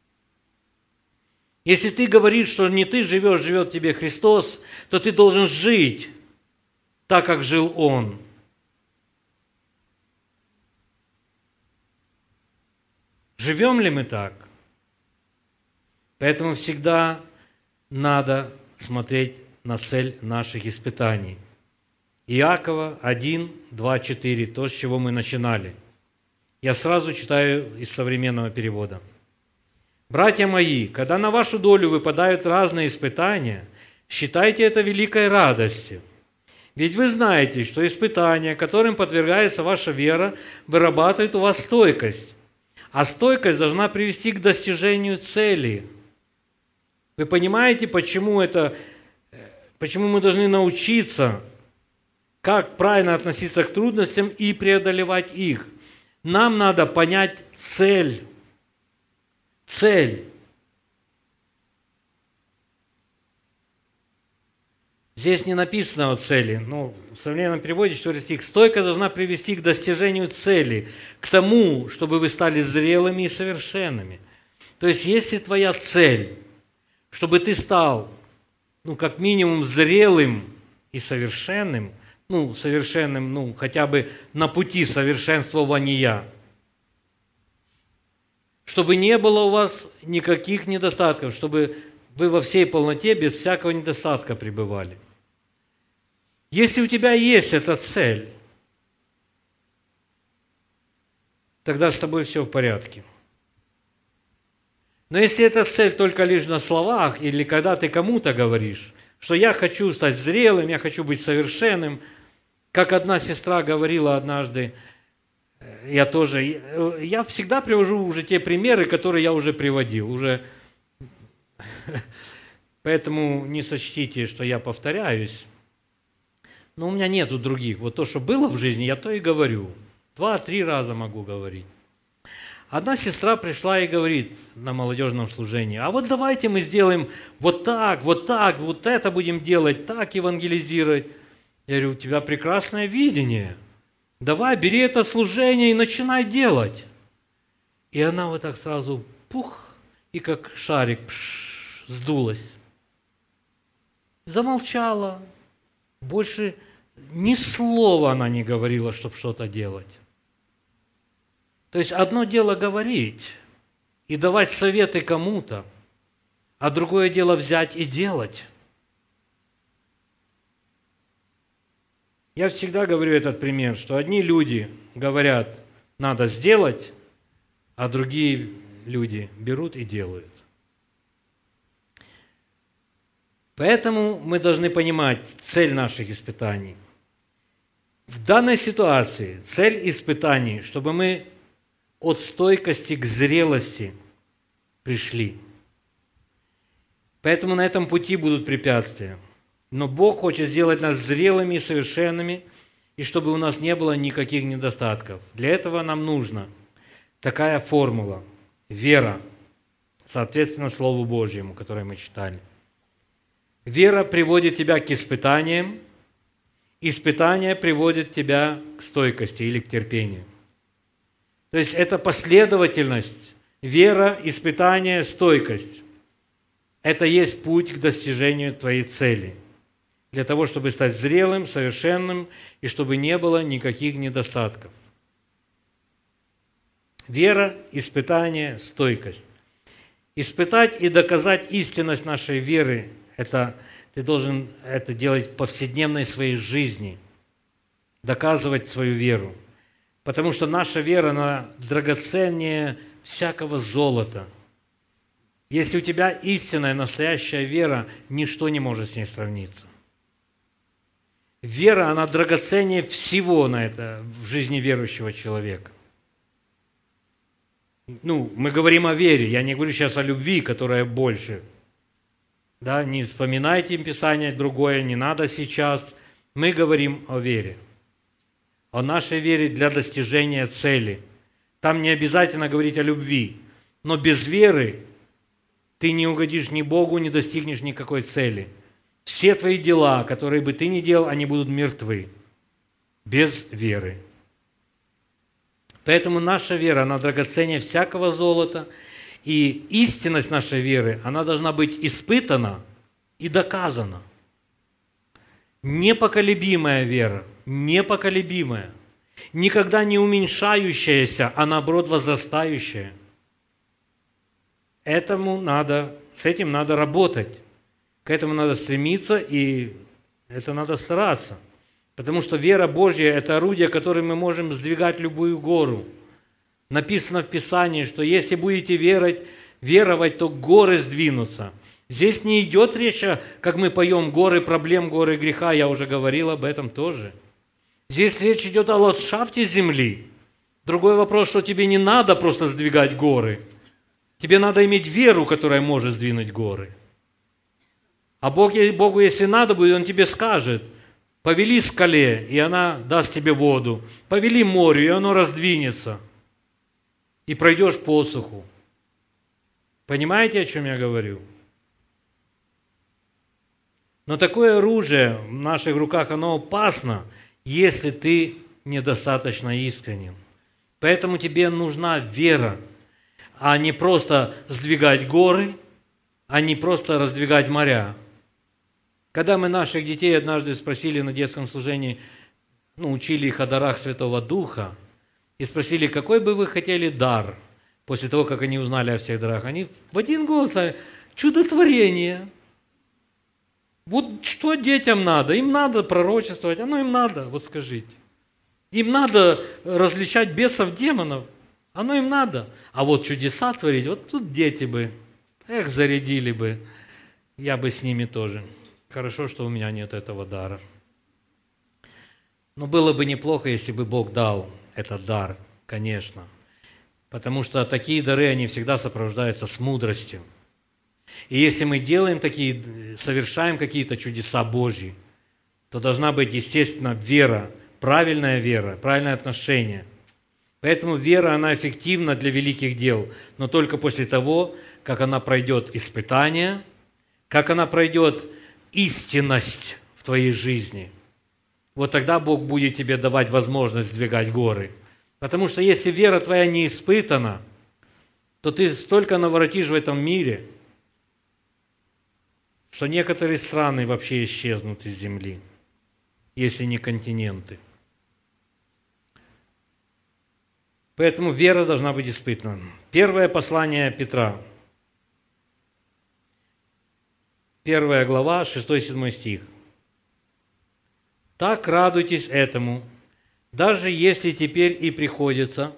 Если ты говоришь, что не ты живешь, живет в тебе Христос, то ты должен жить так, как жил Он. Живем ли мы так? Поэтому всегда надо смотреть на цель наших испытаний. Иакова 1, 2, 4, то, с чего мы начинали. Я сразу читаю из современного перевода. «Братья мои, когда на вашу долю выпадают разные испытания, считайте это великой радостью. Ведь вы знаете, что испытания, которым подвергается ваша вера, вырабатывают у вас стойкость. А стойкость должна привести к достижению цели. Вы понимаете, почему мы должны научиться, как правильно относиться к трудностям и преодолевать их? Нам надо понять цель. Цель. Здесь не написано о цели, но в современном переводе 4 стих. Стойкость должна привести к достижению цели, к тому, чтобы вы стали зрелыми и совершенными. То есть, если твоя цель, чтобы ты стал, как минимум, зрелым и совершенным, хотя бы на пути совершенствования, чтобы не было у вас никаких недостатков, чтобы вы во всей полноте без всякого недостатка пребывали. Если у тебя есть эта цель, тогда с тобой все в порядке. Но если эта цель только лишь на словах, или когда ты кому-то говоришь, что я хочу стать зрелым, я хочу быть совершенным, как одна сестра говорила однажды, я всегда привожу уже те примеры, которые я уже приводил, поэтому не сочтите, что я повторяюсь. Но у меня нету других. Вот то, что было в жизни, я то и говорю. 2-3 раза могу говорить. Одна сестра пришла и говорит на молодежном служении: а вот давайте мы сделаем вот это будем делать, так евангелизировать. Я говорю: у тебя прекрасное видение. Давай, бери это служение и начинай делать. И она вот так сразу и как шарик сдулась. Замолчала. Больше ни слова она не говорила, чтобы что-то делать. То есть одно дело говорить и давать советы кому-то, а другое дело взять и делать. Я всегда говорю этот пример, что одни люди говорят, надо сделать, а другие люди берут и делают. Поэтому мы должны понимать цель наших испытаний. В данной ситуации цель испытаний, чтобы мы от стойкости к зрелости пришли. Поэтому на этом пути будут препятствия. Но Бог хочет сделать нас зрелыми и совершенными, и чтобы у нас не было никаких недостатков. Для этого нам нужна такая формула – вера, соответственно Слову Божьему, которое мы читали. Вера приводит тебя к испытаниям, испытания приводят тебя к стойкости или к терпению. То есть это последовательность: вера, испытание, стойкость. Это есть путь к достижению твоей цели. Для того, чтобы стать зрелым, совершенным, и чтобы не было никаких недостатков. Вера, испытание, стойкость. Испытать и доказать истинность нашей веры – ты должен это делать в повседневной своей жизни, доказывать свою веру. Потому что наша вера, она драгоценнее всякого золота. Если у тебя истинная, настоящая вера, ничто не может с ней сравниться. Вера, она драгоценнее всего в жизни верующего человека. Мы говорим о вере, я не говорю сейчас о любви, которая больше. Да, не вспоминайте Писание другое, не надо сейчас. Мы говорим о вере. О нашей вере для достижения цели. Там не обязательно говорить о любви. Но без веры ты не угодишь ни Богу, не достигнешь никакой цели. Все твои дела, которые бы ты ни делал, они будут мертвы. Без веры. Поэтому наша вера, она драгоценнее всякого золота. И истинность нашей веры, она должна быть испытана и доказана. Непоколебимая вера, непоколебимая, никогда не уменьшающаяся, а наоборот возрастающая. С этим надо работать, к этому надо стремиться, и это надо стараться. Потому что вера Божья – это орудие, которым мы можем сдвигать любую гору. Написано в Писании, что если будете веровать, то горы сдвинутся. Здесь не идет речь, как мы поем, горы проблем, горы греха, я уже говорил об этом тоже. Здесь речь идет о ландшафте земли. Другой вопрос, что тебе не надо просто сдвигать горы. Тебе надо иметь веру, которая может сдвинуть горы. А Богу, если надо будет, Он тебе скажет: повели скале, и она даст тебе воду. Повели морю, и оно раздвинется. И пройдешь посуху. Понимаете, о чем я говорю? Но такое оружие в наших руках, оно опасно, если ты недостаточно искренен. Поэтому тебе нужна вера, а не просто сдвигать горы, а не просто раздвигать моря. Когда мы наших детей однажды спросили на детском служении, учили их о дарах Святого Духа, и спросили, какой бы вы хотели дар, после того, как они узнали о всех дарах, они в один голос сказали: чудотворение. Вот что детям надо? Им надо пророчествовать, оно им надо, вот скажите. Им надо различать бесов, демонов, оно им надо. А вот чудеса творить, вот тут дети бы, зарядили бы, я бы с ними тоже. Хорошо, что у меня нет этого дара. Но было бы неплохо, если бы Бог дал этот дар, конечно. Потому что такие дары, они всегда сопровождаются с мудростью. И если мы совершаем какие-то чудеса Божьи, то должна быть, естественно, вера, правильное отношение. Поэтому вера, она эффективна для великих дел, но только после того, как она пройдет испытания, как она пройдет истинность в твоей жизни. Вот тогда Бог будет тебе давать возможность сдвигать горы. Потому что если вера твоя не испытана, то ты столько наворотишь в этом мире, что некоторые страны вообще исчезнут из земли, если не континенты. Поэтому вера должна быть испытана. Первое послание Петра, 1 глава, 6-7 стих. «Так радуйтесь этому, даже если теперь и приходится».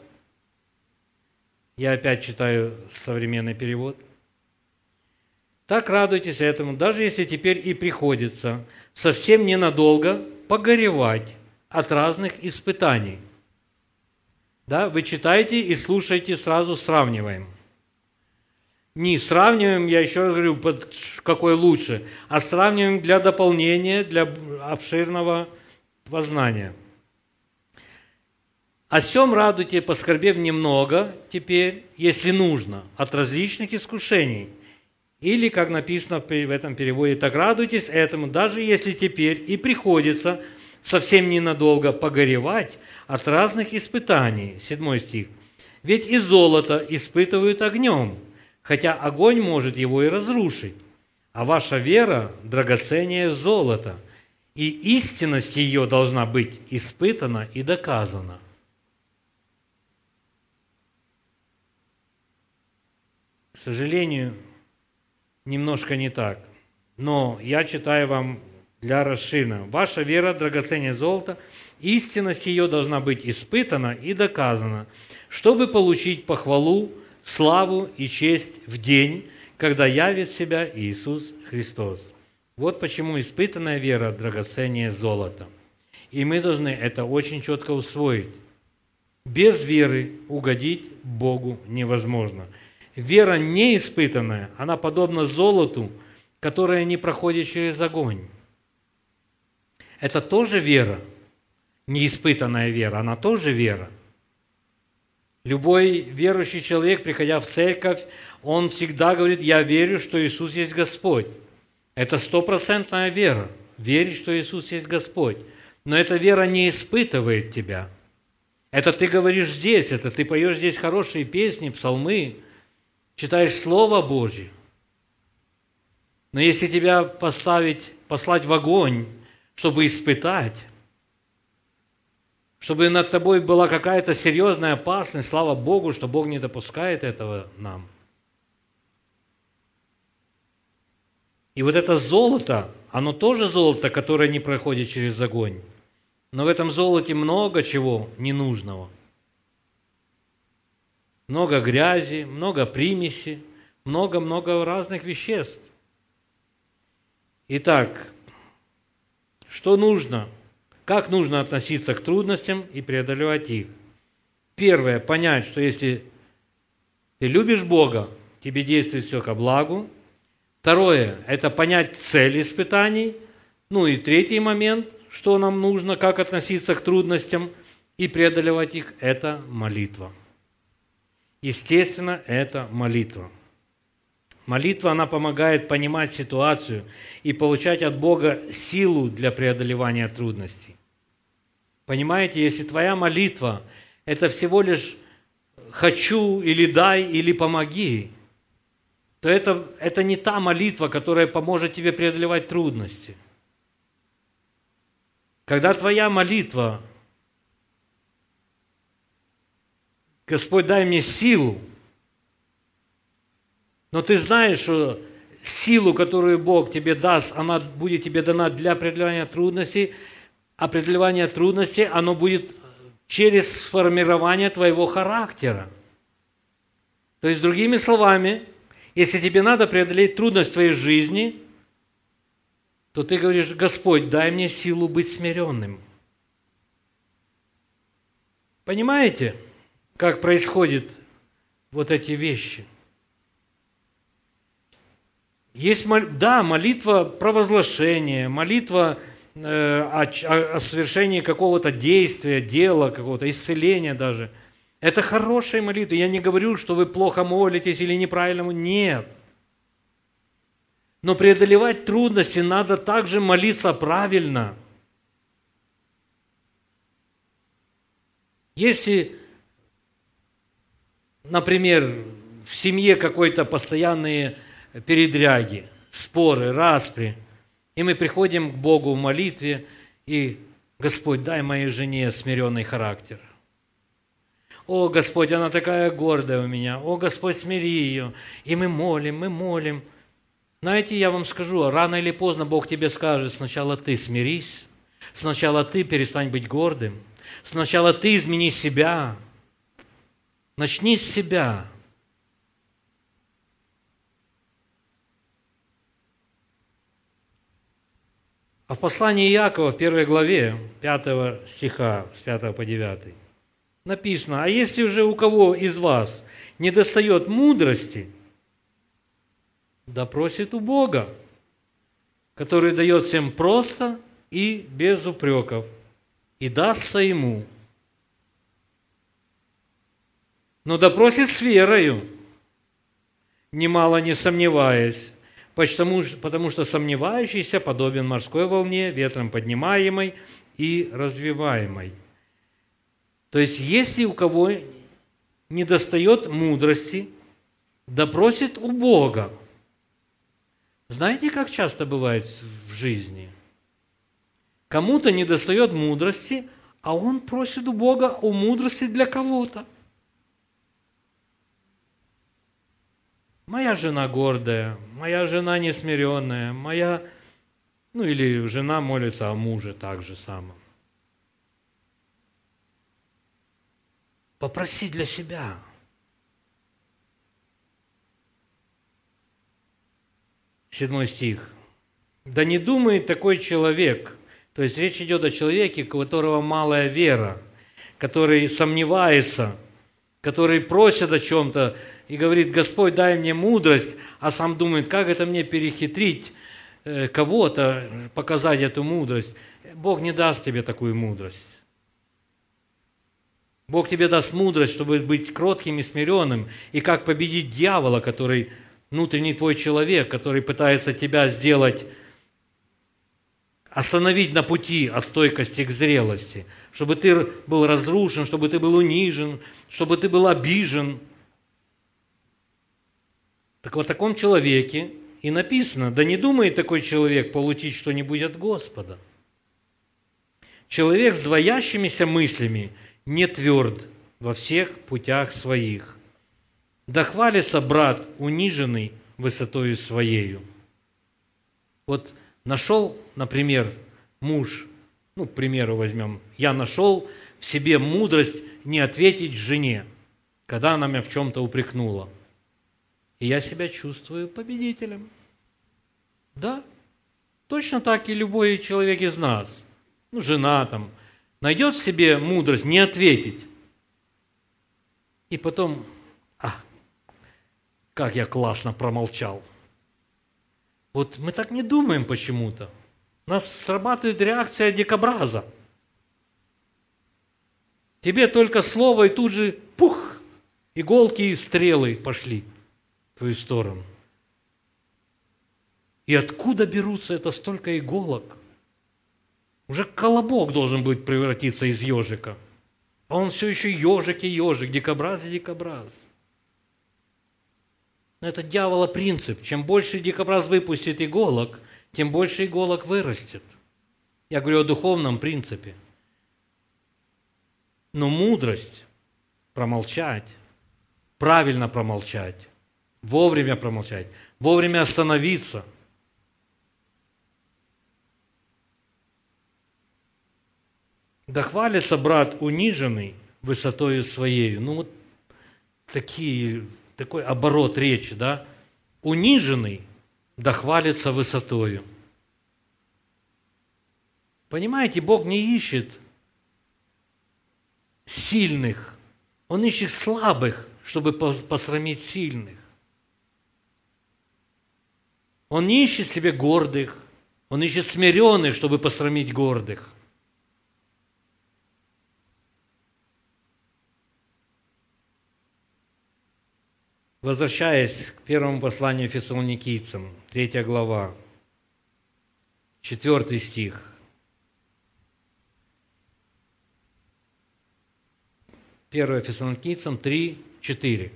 Я опять читаю современный перевод. «Так радуйтесь этому, даже если теперь и приходится совсем ненадолго погоревать от разных испытаний». Да, вы читаете и слушаете, сразу сравниваем. Не сравниваем, я еще раз говорю, какой лучше, а сравниваем для дополнения, для обширного познания. «О сем радуйте, поскорбев немного теперь, если нужно, от различных искушений». Или, как написано в этом переводе, «Так радуйтесь этому, даже если теперь и приходится совсем ненадолго погоревать от разных испытаний». 7 стих. «Ведь и золото испытывают огнем, хотя огонь может его и разрушить. А ваша вера драгоценнее золота, и истинность ее должна быть испытана и доказана». К сожалению, немножко не так. Но я читаю вам для расширения. «Ваша вера драгоценнее золота, истинность ее должна быть испытана и доказана, чтобы получить похвалу, славу и честь в день, когда явит себя Иисус Христос». Вот почему испытанная вера драгоценнее золота. И мы должны это очень четко усвоить. Без веры угодить Богу невозможно. Вера неиспытанная, она подобна золоту, которое не проходит через огонь. Это тоже вера, неиспытанная вера, она тоже вера. Любой верующий человек, приходя в церковь, он всегда говорит: «Я верю, что Иисус есть Господь». Это 100% вера, верить, что Иисус есть Господь. Но эта вера не испытывает тебя. Это ты говоришь здесь, это ты поешь здесь хорошие песни, псалмы, читаешь Слово Божье. Но если тебя послать в огонь, чтобы испытать, чтобы над тобой была какая-то серьезная опасность, слава Богу, что Бог не допускает этого нам. И вот это золото, оно тоже золото, которое не проходит через огонь. Но в этом золоте много чего ненужного. Много грязи, много примесей, много-много разных веществ. Итак, что нужно? Как нужно относиться к трудностям и преодолевать их? Первое, понять, что если ты любишь Бога, тебе действует все ко благу. Второе, это понять цель испытаний. Ну и третий момент, что нам нужно, как относиться к трудностям и преодолевать их, это молитва. Естественно, это молитва. Молитва, она помогает понимать ситуацию и получать от Бога силу для преодолевания трудностей. Понимаете, если твоя молитва – это всего лишь «хочу» или «дай» или «помоги», то это не та молитва, которая поможет тебе преодолевать трудности. Когда твоя молитва «Господь, дай мне силу», но ты знаешь, что силу, которую Бог тебе даст, она будет тебе дана для преодолевания трудностей, а преодолевание трудностей, оно будет через сформирование твоего характера. То есть, другими словами, если тебе надо преодолеть трудность в твоей жизни, то ты говоришь: Господь, дай мне силу быть смиренным. Понимаете, как происходят вот эти вещи? Есть, да, молитва провозглашения, молитва о совершении какого-то действия, дела, какого-то исцеления даже. Это хорошая молитва. Я не говорю, что вы плохо молитесь или неправильно. Нет. Но преодолевать трудности надо также молиться правильно. Если, например, в семье какой-то постоянные передряги, споры, распри, и мы приходим к Богу в молитве, и Господь, дай моей жене смиренный характер. О, Господь, она такая гордая у меня. О, Господь, смири ее. И мы молим. Знаете, я вам скажу, рано или поздно Бог тебе скажет: сначала ты смирись, сначала ты перестань быть гордым, сначала ты измени себя, начни с себя. А в послании Иакова, в 1 главе, 5 стиха, с 5 по 9, написано: «А если уже у кого из вас недостает мудрости, да просит у Бога, который дает всем просто и без упреков, и дастся ему. Но да просит с верою, немало не сомневаясь, потому что сомневающийся подобен морской волне, ветром поднимаемой и развиваемой». То есть, если у кого недостает мудрости, да просит у Бога. Знаете, как часто бывает в жизни? Кому-то недостает мудрости, а он просит у Бога о мудрости для кого-то. Моя жена гордая, моя жена несмиренная, или жена молится о муже так же само. Попроси для себя. 7 стих. «Да не думает такой человек», то есть речь идет о человеке, у которого малая вера, который сомневается, который просит о чем-то и говорит: Господь, дай мне мудрость, а сам думает, как это мне перехитрить кого-то, показать эту мудрость. Бог не даст тебе такую мудрость. Бог тебе даст мудрость, чтобы быть кротким и смиренным, и как победить дьявола, который внутренний твой человек, который пытается тебя остановить на пути от стойкости к зрелости, чтобы ты был разрушен, чтобы ты был унижен, чтобы ты был обижен. Так вот, о таком человеке и написано: да не думает такой человек получить что-нибудь от Господа. Человек с двоящимися мыслями не тверд во всех путях своих. Да хвалится брат, униженный высотою своею. Вот нашел, например, муж, к примеру возьмем, я нашел в себе мудрость не ответить жене, когда она меня в чем-то упрекнула. И я себя чувствую победителем. Да. Точно так и любой человек из нас, жена там, найдет в себе мудрость не ответить. И потом, как я классно промолчал. Вот мы так не думаем почему-то. У нас срабатывает реакция дикобраза. Тебе только слово, и тут же пух, иголки и стрелы пошли в твою сторону. И откуда берутся это столько иголок? Уже колобок должен быть превратиться из ежика. А он все еще ежик и ежик, дикобраз и дикобраз. Но это дьявола принцип. Чем больше дикобраз выпустит иголок, тем больше иголок вырастет. Я говорю о духовном принципе. Но мудрость промолчать, правильно промолчать, вовремя остановиться. Да хвалится брат униженный высотою своею. Такой оборот речи, да? Униженный, да хвалится высотою. Понимаете, Бог не ищет сильных, Он ищет слабых, чтобы посрамить сильных. Он не ищет себе гордых, Он ищет смиренных, чтобы посрамить гордых. Возвращаясь к первому посланию Фессалоникийцам, 3 глава, 4 стих. 1 Фессалоникийцам 3, 4.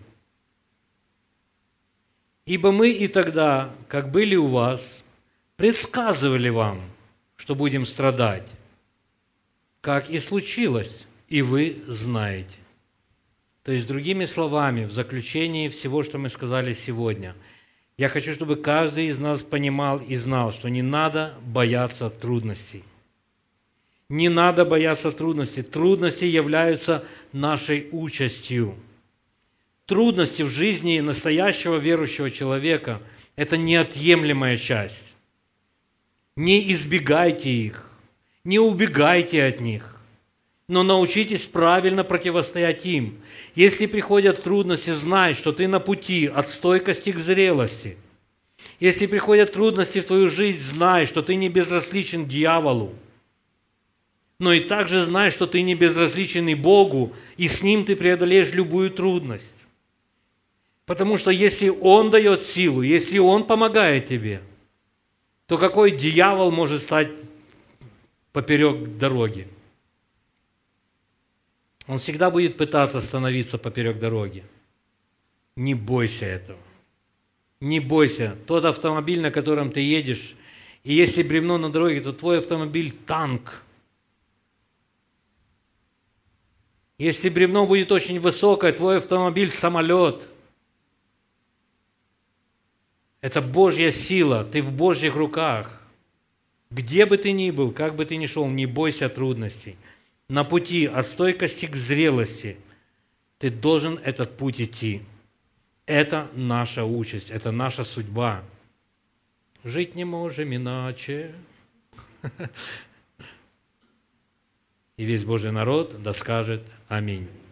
«Ибо мы и тогда, как были у вас, предсказывали вам, что будем страдать, как и случилось, и вы знаете». То есть, другими словами, в заключении всего, что мы сказали сегодня, я хочу, чтобы каждый из нас понимал и знал, что не надо бояться трудностей. Не надо бояться трудностей. Трудности являются нашей участью. Трудности в жизни настоящего верующего человека – это неотъемлемая часть. Не избегайте их, не убегайте от них, но научитесь правильно противостоять им. Если приходят трудности, знай, что ты на пути от стойкости к зрелости. Если приходят трудности в твою жизнь, знай, что ты не безразличен дьяволу. Но и также знай, что ты не безразличен и Богу, и с Ним ты преодолеешь любую трудность. Потому что если Он дает силу, если Он помогает тебе, то какой дьявол может стать поперек дороги? Он всегда будет пытаться становиться поперек дороги. Не бойся этого. Не бойся. Тот автомобиль, на котором ты едешь, и если бревно на дороге, то твой автомобиль – танк. Если бревно будет очень высокое, твой автомобиль – самолет. Это Божья сила, ты в Божьих руках. Где бы ты ни был, как бы ты ни шел, не бойся трудностей. На пути от стойкости к зрелости ты должен этот путь идти. Это наша участь, это наша судьба. Жить не можем иначе. И весь Божий народ да скажет аминь.